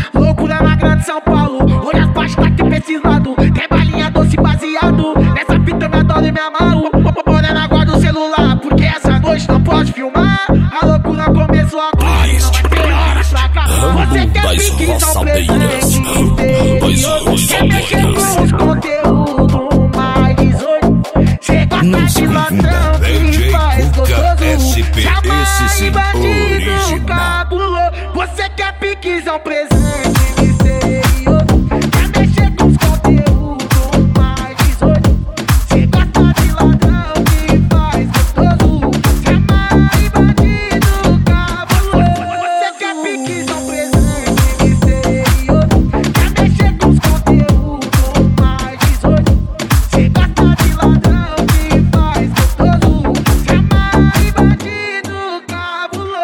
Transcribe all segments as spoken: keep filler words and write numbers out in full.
Loucura na grande São Paulo, olha as baixas, tá aqui pra esses lados. Tem balinha doce baseado, nessa fita eu me adoro e me amarro. Morena, guarda o celular, porque essa noite não pode filmar. A loucura começou agora, não vai ter hora pra cá. Você quer pique, então presente. Quer mexer com os conteúdos mais dezoito. Cê gosta de ladrão que faz gostoso. Chama aí bandido cabuloso. Você quer piquezão presente misterioso. Quer mexer com os conteúdos mais dezoito. Cê gosta de ladrão que faz gostoso. Chama aí bandido cabuloso. Você quer piquezão presente misterioso. Quer mexer com os conteúdos mais dezoito. Cê gosta de ladrão que faz gostoso. Chama aí bandido cabuloso.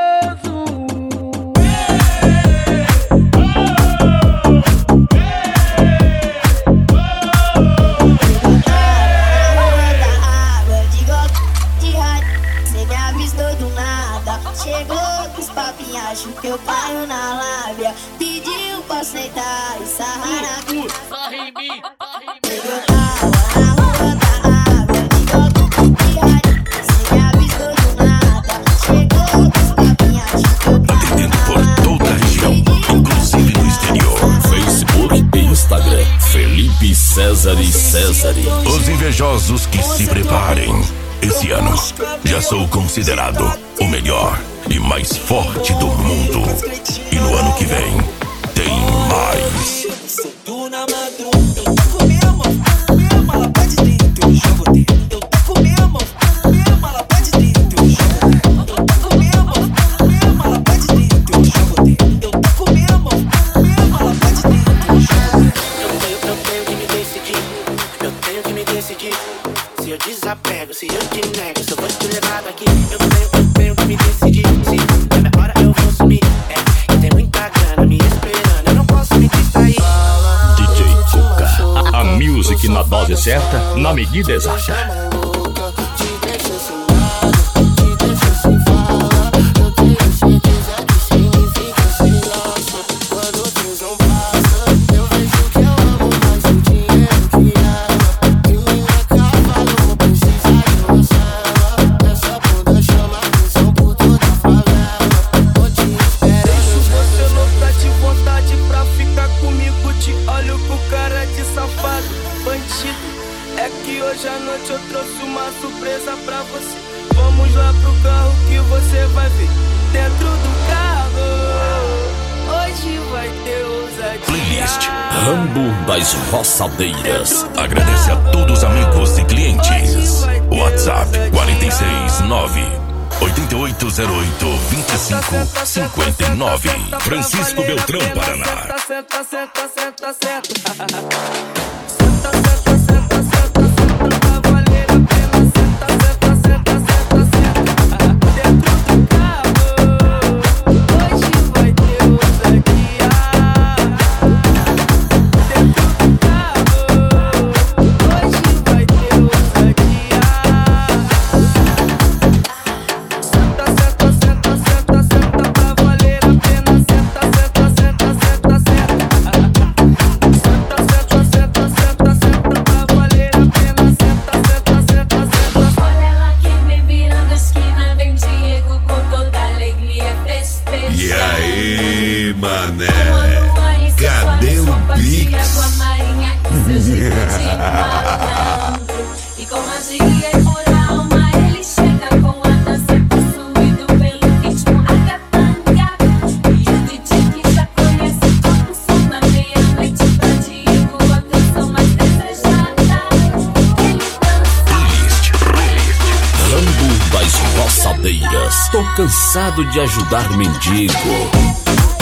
Chegou com os papinhos, acho que eu paio na lábia. Pediu pra aceitar e sarrar na minha. Eu tava na rua da água, de óculos de rádio. Cê me avistou do nada. Chegou com os papinhos, acho que eu paio na lábia. Atendendo por toda a região, inclusive no exterior. Facebook e Instagram, Felipe César e César. Os invejosos que se preparem. Esse ano já sou considerado o melhor e mais forte do mundo. E no ano que vem tem mais. Solto na madrugada, eu tô com minha mão, minha mala pode dentro, eu jogo dentro. Eu tô com minha mão, minha mala pode dentro, eu jogo dentro. Eu tô com minha mão, minha mala pode dentro, eu jogo dentro. Eu tô com minha mão, minha mala pode dentro, eu jogo dentro. Eu tenho, eu tenho que me decidir, eu tenho que me decidir. Se eu desapego, se eu te nego, se eu vou te levar daqui. Eu tenho, eu tenho que me decidir. Se é minha hora eu vou sumir. É, e tem muita grana me esperando, eu não posso me distrair. D J Cuca, a music na dose certa, na medida exata. É que hoje à noite eu trouxe uma surpresa pra você. Vamos lá pro carro que você vai ver. Dentro do carro, hoje vai ter ousadia. Playlist Rambo das Roçadeiras. Agradece a todos os amigos e clientes. WhatsApp quatro seis nove oito oito zero oito dois cinco cinco nove. Francisco Beltrão, Paraná. Senta, senta, senta, senta. Cadê o Pix? E com magia e por alma ele chega com a dança possuído pelo ritmo agatanga. E o D J que já conhece toca o som na meia-noite pra Diego, a canção mais desejada. Ele dança. Playlist, playlist Rambo das Roçadeiras. Tô cansado de ajudar mendigo.